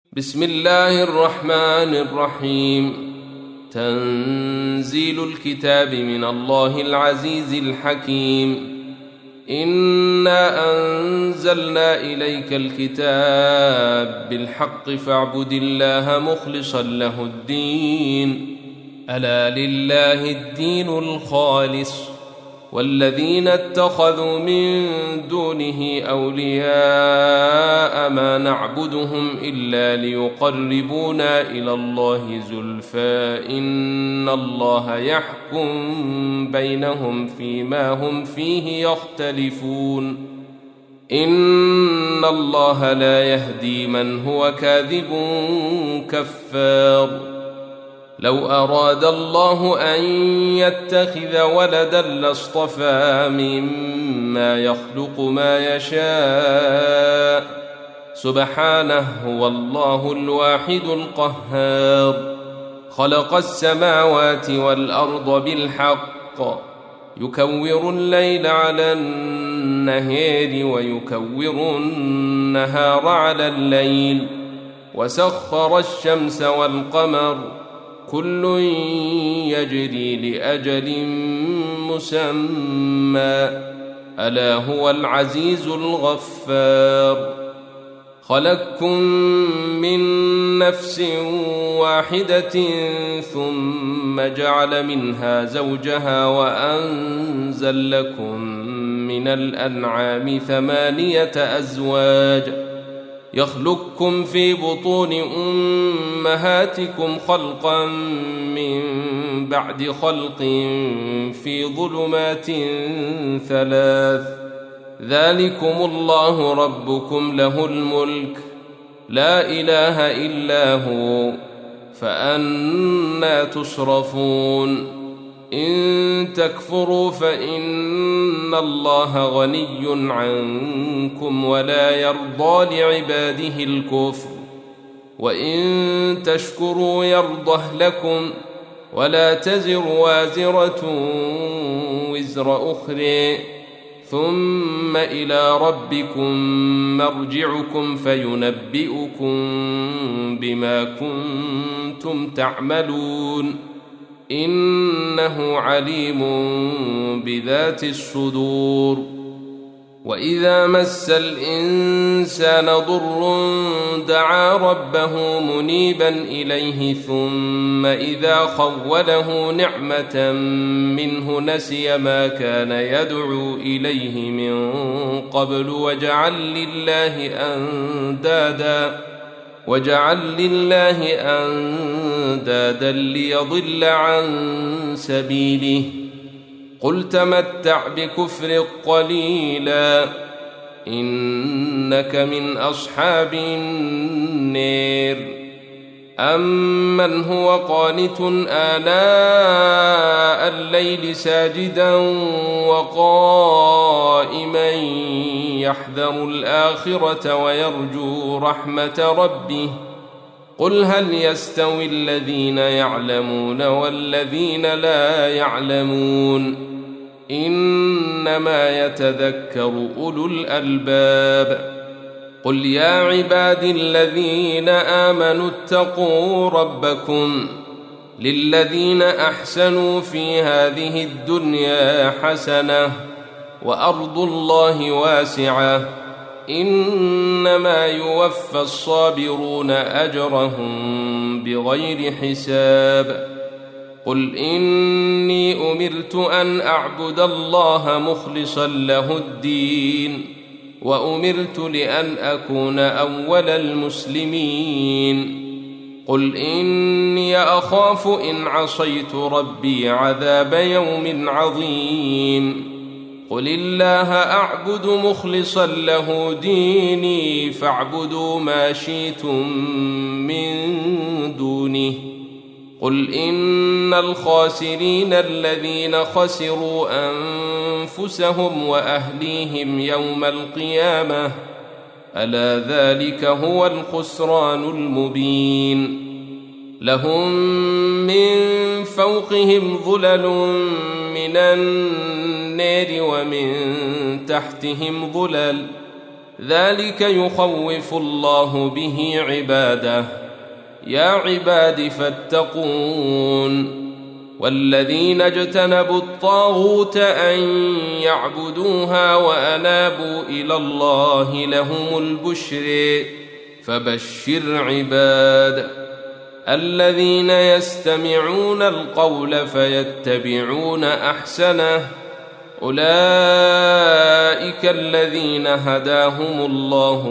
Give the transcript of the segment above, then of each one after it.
بسم الله الرحمن الرحيم. تنزيل الكتاب من الله العزيز الحكيم. إنا أنزلنا إليك الكتاب بالحق فاعبد الله مخلصا له الدين. ألا لله الدين الخالص والذين اتخذوا من دونه أولياء ما نعبدهم إلا ليقربونا إلى الله زلفى إن الله يحكم بينهم فيما هم فيه يختلفون. إن الله لا يهدي من هو كاذب كفار. لو أراد الله أن يتخذ ولدا لاصطفى مما يخلق ما يشاء سبحانه هو الله الواحد القهار. خلق السماوات والأرض بالحق يكور الليل على النهار ويكور النهار على الليل وسخر الشمس والقمر كل يجري لأجل مسمى ألا هو العزيز الغفار. خلقكم من نفس واحدة ثم جعل منها زوجها وأنزل لكم من الأنعام 8 أزواج يخلقكم في بطون أمهاتكم خلقا من بعد خلق في ظلمات 3 ذلكم الله ربكم له الملك لا إله إلا هو فأنى تصرفون. إن تكفروا فإن الله غني عنكم ولا يرضى لعباده الكفر وإن تشكروا يرضه لكم ولا تزر وازرة وزر أخرى ثم إلى ربكم مرجعكم فينبئكم بما كنتم تعملون إنه عليم بذات الصدور. وإذا مس الإنسان ضر دعا ربه منيبا إليه ثم إذا خوله نعمة منه نسي ما كان يدعو إليه من قبل وجعل لله أندادا ليضل عن سبيله. قل تمتع بكفر قليلا إنك من أصحاب النار. أمن هو قانت آناء الليل ساجدا وقائما يحذر الآخرة ويرجو رحمة ربه قل هل يستوي الذين يعلمون والذين لا يعلمون إنما يتذكر أولو الألباب. قل يا عبادي الذين آمنوا اتقوا ربكم للذين أحسنوا في هذه الدنيا حسنة وأرض الله واسعة إنما يوفى الصابرون أجرهم بغير حساب. قل إني أمرت أن أعبد الله مخلصا له الدين وأمرت لأن أكون أول المسلمين. قل إني أخاف إن عصيت ربي عذاب يوم عظيم. قل الله أعبد مخلصا له ديني فاعبدوا ما شئتم من دونه. قل إن الخاسرين الذين خسروا أنفسهم وأهليهم يوم القيامة ألا ذلك هو الخسران المبين. لهم من فوقهم ظلل من النار ومن تحتهم ظلل ذلك يخوف الله به عباده. يا عباد فاتقون. والذين اجتنبوا الطاغوت أن يعبدوها وأنابوا إلى الله لهم البشر. فبشر عباد الذين يستمعون القول فيتبعون أحسنه، أولئك الذين هداهم الله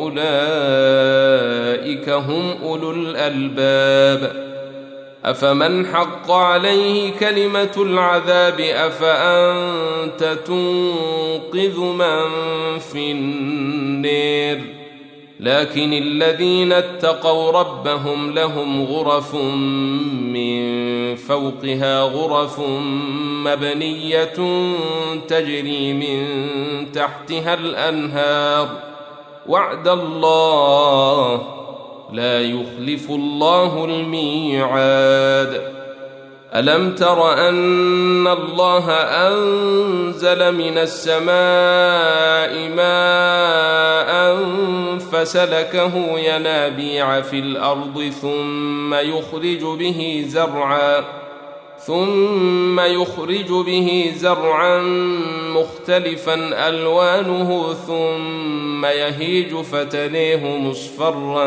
وأولئك هم أولو الألباب. أفمن حق عليه كلمة العذاب أفأنت تنقذ من في النار؟ لكن الذين اتقوا ربهم لهم غرف من فوقها غرف مبنية تجري من تحتها الأنهار، وعد الله لا يخلف الله الميعاد. ألم تر أن الله أنزل من السماء ماء فسلكه ينابيع في الأرض ثم يخرج به زرعا مختلفا ألوانه ثم يهيج فتريه مصفرا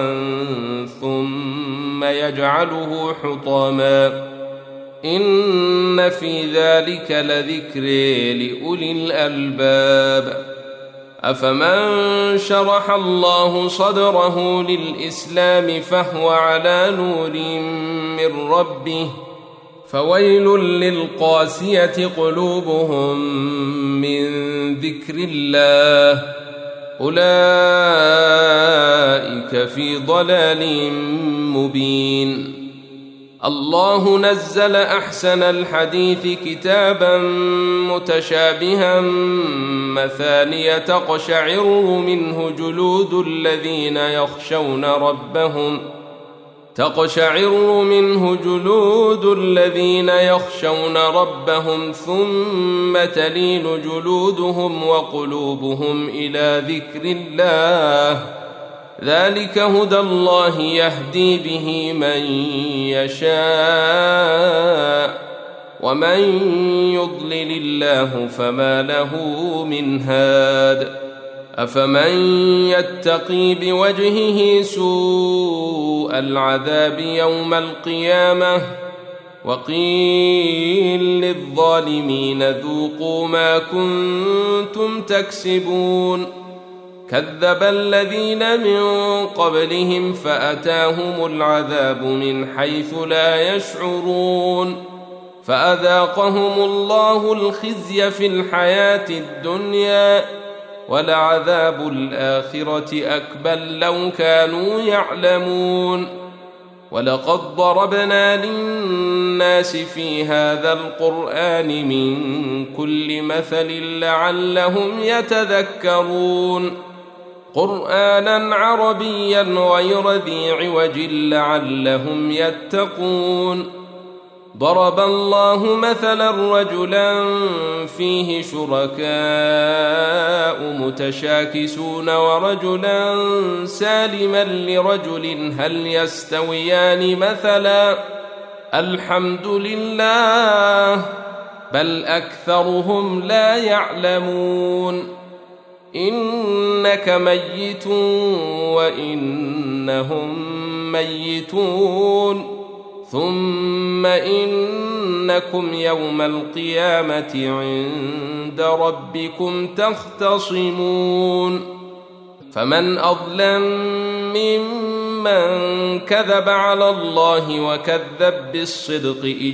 ثم يجعله حطاما، إن في ذلك لذكر لأولي الألباب. أفمن شرح الله صدره للإسلام فهو على نور من ربه، فويل للقاسية قلوبهم من ذكر الله، أولئك في ضلال مبين. الله نزل أحسن الحديث كتابا متشابها مثانية تقشعر منه جلود الذين يخشون ربهم ثم تلين جلودهم وقلوبهم إلى ذكر الله، ذلك هدى الله يهدي به من يشاء، ومن يضلل الله فما له من هاد. أفمن يتقي بوجهه سوء العذاب يوم القيامة وقيل للظالمين ذوقوا ما كنتم تكسبون. كذب الذين من قبلهم فأتاهم العذاب من حيث لا يشعرون، فأذاقهم الله الخزي في الحياة الدنيا ولعذاب الآخرة أكبر لو كانوا يعلمون. ولقد ضربنا للناس في هذا القرآن من كل مثل لعلهم يتذكرون، قرآنا عربيا غير ذي عوج لعلهم يتقون. ضرب الله مثلا رجلا فيه شركاء متشاكسون ورجلا سالما لرجل هل يستويان مثلا؟ الحمد لله بل أكثرهم لا يعلمون. إنك ميت وإنهم ميتون، ثم إنكم يوم القيامة عند ربكم تختصمون. فمن أظلم ممن كذب على الله وكذب بالصدق إذ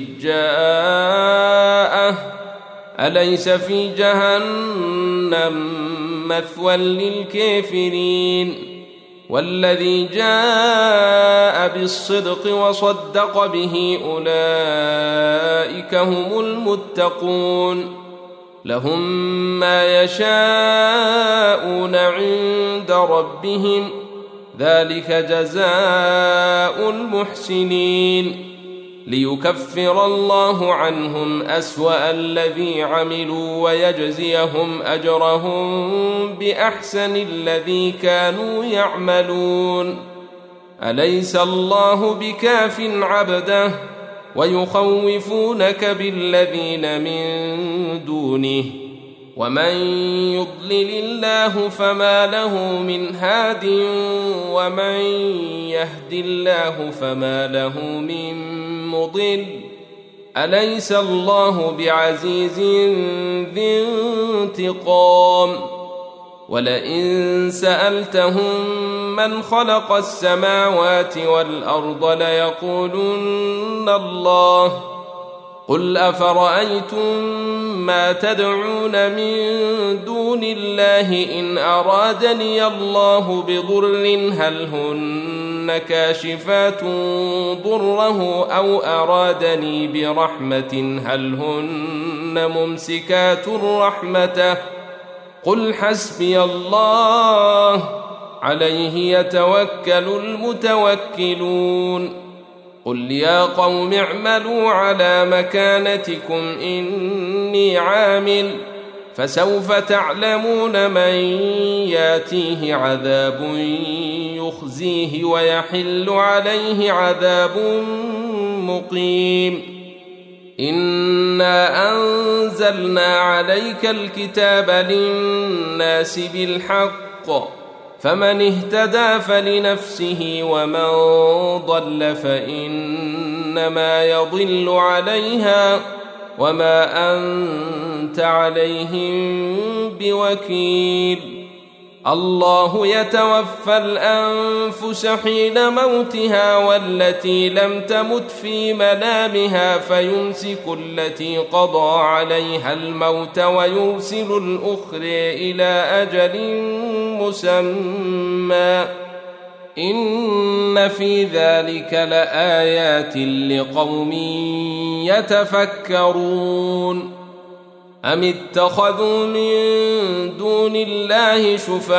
جاءه، أليس في جهنم مثوى للكافرين؟ والذي جاء بالصدق وصدق به أولئك هم المتقون، لهم ما يشاءون عند ربهم ذلك جزاء المحسنين. ليكفر الله عنهم أسوأ الذي عملوا ويجزيهم أجرهم بأحسن الذي كانوا يعملون. أليس الله بكاف عبده ويخوفونك بالذين من دونه ومن يضلل الله فما له من هاد ومن يهد الله فما له من مضل. أليس الله بعزيز ذي انتقام؟ ولئن سألتهم من خلق السماوات والأرض ليقولن الله. قل أفرأيتم ما تدعون من دون الله إن أرادني الله بضر هل هن كاشفات ضره أو أرادني برحمة هل هن ممسكات رحمته؟ قل حسبي الله عليه يتوكل المتوكلون. قل يا قوم اعملوا على مكانتكم إني عامل فسوف تعلمون من ياتيه عذاب يخزيه ويحل عليه عذاب مقيم. إنا أنزلنا عليك الكتاب للناس بالحق فمن اهتدى فلنفسه ومن ضل فإنما يضل عليها وما أنت عليهم بوكيل. الله يتوفى الأنفس حين موتها والتي لم تمت في منامها فيمسك التي قضى عليها الموت ويرسل الأخرى إلى أجل مسمى. إن في ذلك لآيات لقوم يتفكرون. أم اتخذوا من دون الله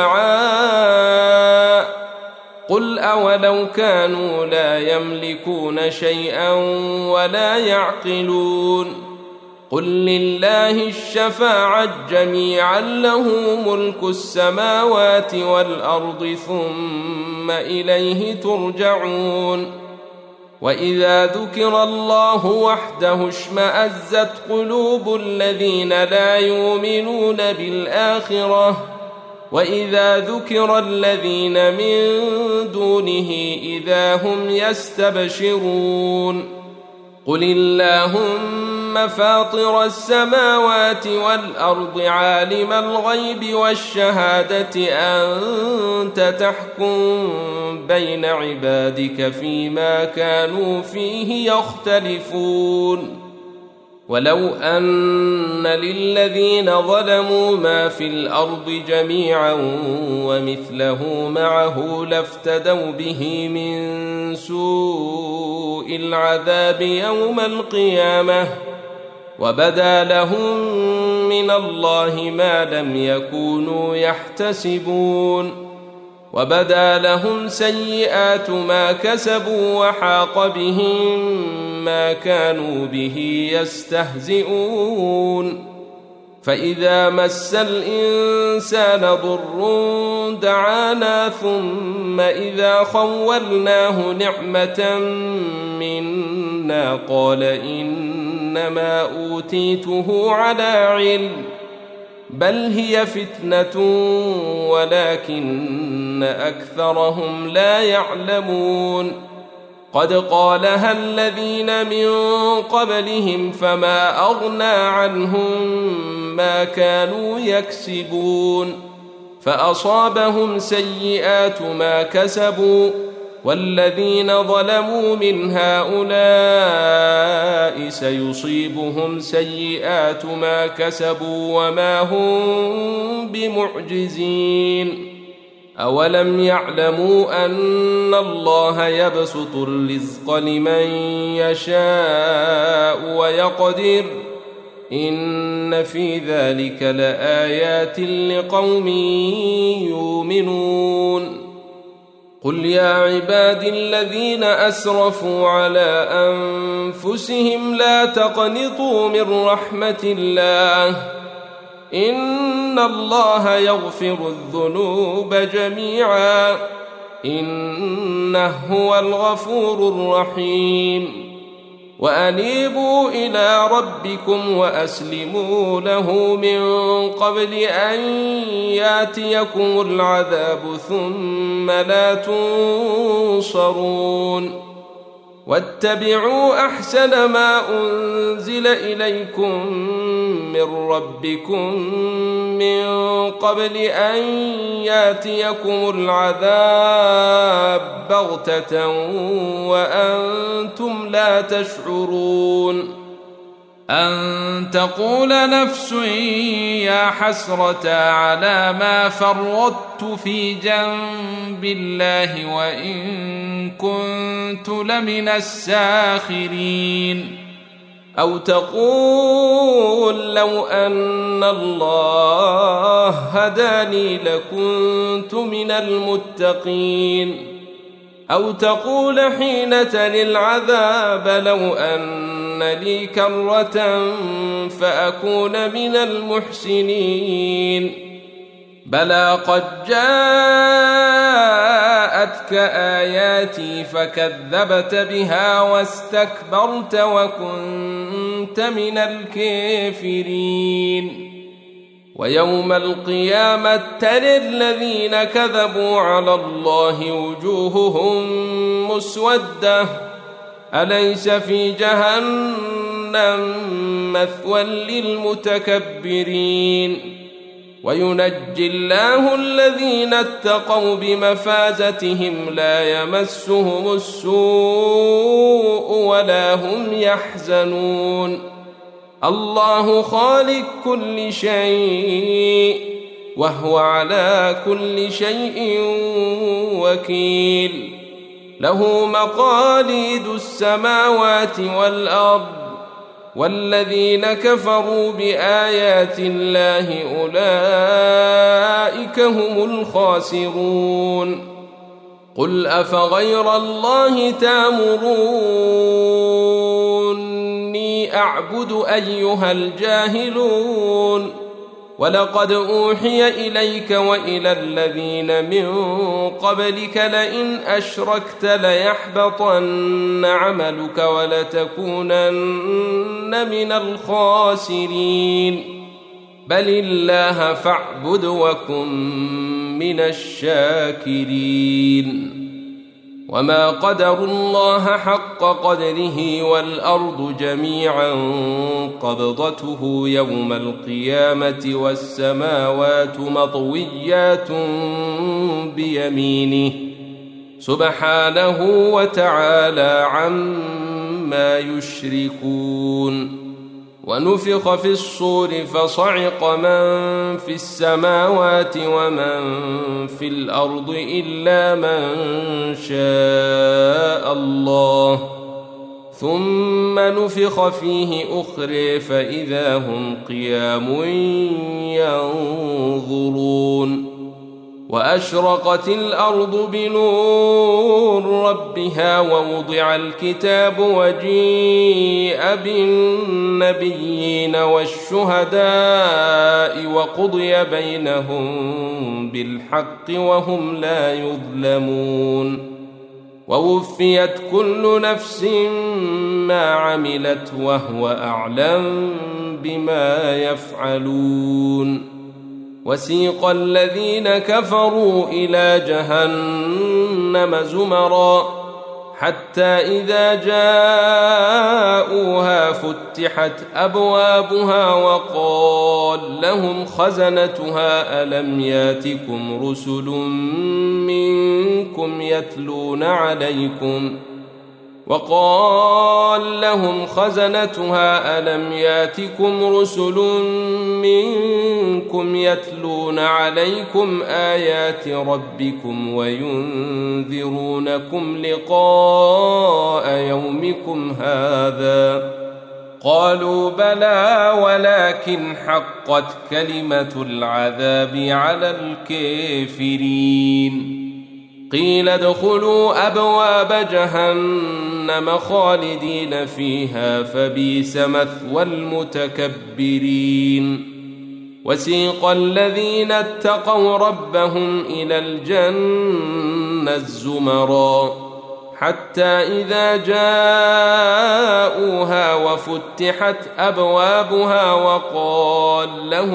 شفعاء قل أولو كانوا لا يملكون شيئا ولا يعقلون. قل لله الشفاعة جميعا له ملك السماوات والأرض ثم إليه ترجعون. وإذا ذكر الله وحده اشمأزت قلوب الذين لا يؤمنون بالآخرة وإذا ذكر الذين من دونه إذا هم يستبشرون. قل اللهم فاطر السماوات والأرض عالم الغيب والشهادة أنت تحكم بين عبادك فيما كانوا فيه يختلفون. ولو أن للذين ظلموا ما في الأرض جميعا ومثله معه لافتدوا به من سوء العذاب يوم القيامة وبدا لهم من الله ما لم يكونوا يحتسبون. وبدا لهم سيئات ما كسبوا وحاق بهم ما كانوا به يستهزئون. فإذا مس الإنسان ضر دعانا ثم إذا خولناه نعمة منا قال إنما أوتيته على علم بل هي فتنة ولكن أكثرهم لا يعلمون. قد قالها الذين من قبلهم فما أغنى عنهم ما كانوا يكسبون فأصابهم سيئات ما كسبوا والذين ظلموا من هؤلاء سيصيبهم سيئات ما كسبوا وما هم بمعجزين. أولم يعلموا أن الله يبسط الرزق لمن يشاء ويقدر إن في ذلك لآيات لقوم يؤمنون. قل يا عبادي الذين أسرفوا على أنفسهم لا تقنطوا من رحمة الله إن الله يغفر الذنوب جميعا إنه هو الغفور الرحيم وأنيبوا إلى ربكم وأسلموا له من قبل أن يأتيكم العذاب ثم لا تنصرون واتبعوا أحسن ما أنزل إليكم من ربكم من قبل أن يأتيكم العذاب بغتة وأنتم لا تشعرون أن تقول نفس يا حسرة على ما فرطت في جنب الله وإن كنت لمن الساخرين أو تقول لو أن الله هداني لكنت من المتقين أو تقول حين تلي العذاب لو أن لي كرة فأكون من المحسنين بلى قد جاءتك آياتي فكذبت بها واستكبرت وكنت من الكافرين ويوم القيامة ترى الذين كذبوا على الله وجوههم مسودة أليس في جهنم مثوى للمتكبرين وينجي الله الذين اتقوا بمفازتهم لا يمسهم السوء ولا هم يحزنون الله خالق كل شيء وهو على كل شيء وكيل له مقاليد السماوات والأرض والذين كفروا بآيات الله أولئك هم الخاسرون قل أفغير الله تأمروني أعبد أيها الجاهلون ولقد أوحي إليك وإلى الذين من قبلك لئن أشركت ليحبطن عملك ولتكونن من الخاسرين بل الله فاعبد وكن من الشاكرين وما قدروا الله حق قدره والأرض جميعا قبضته يوم القيامة والسماوات مطويات بيمينه سبحانه وتعالى عما يشركون ونفخ في الصور فصعق من في السماوات ومن في الأرض إلا من شاء الله ثم نفخ فيه أخرى فإذا هم قيام ينظرون وأشرقت الأرض بنور ربها ووضع الكتاب وجيء بالنبيين والشهداء وقضي بينهم بالحق وهم لا يظلمون ووفيت كل نفس ما عملت وهو أعلم بما يفعلون وسيق الذين كفروا إلى جهنم زمرا حتى إذا جاءوها فتحت أبوابها وقال لهم خزنتها ألم ياتكم رسل منكم يتلون عليكم وقال لهم خزنتها ألم ياتكم رسل منكم يتلون عليكم آيات ربكم وينذرونكم لقاء يومكم هذا قالوا بلى ولكن حقت كلمة العذاب على الكافرين قيل ادخلوا أبواب جهنم خالدين فيها فبئس مثوى المتكبرين وسيق الذين اتقوا ربهم إلى الجنة زمرا حتى إذا جاءوها وفتحت أبوابها وقال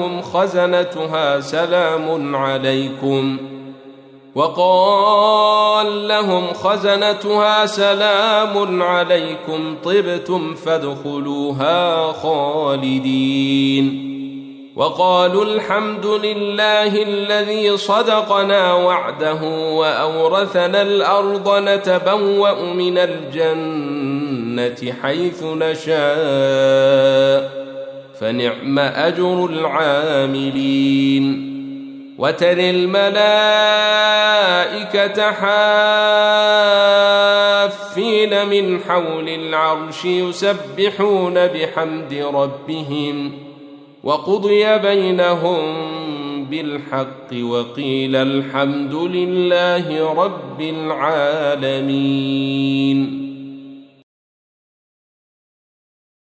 لهم خزنتها سلام عليكم طبتم فادخلوها خالدين وقالوا الحمد لله الذي صدقنا وعده وأورثنا الأرض نتبوأ من الجنة حيث نشاء فنعم أجر العاملين وترى الملائكة حافين من حول العرش يسبحون بحمد ربهم وقضي بينهم بالحق وقيل الحمد لله رب العالمين.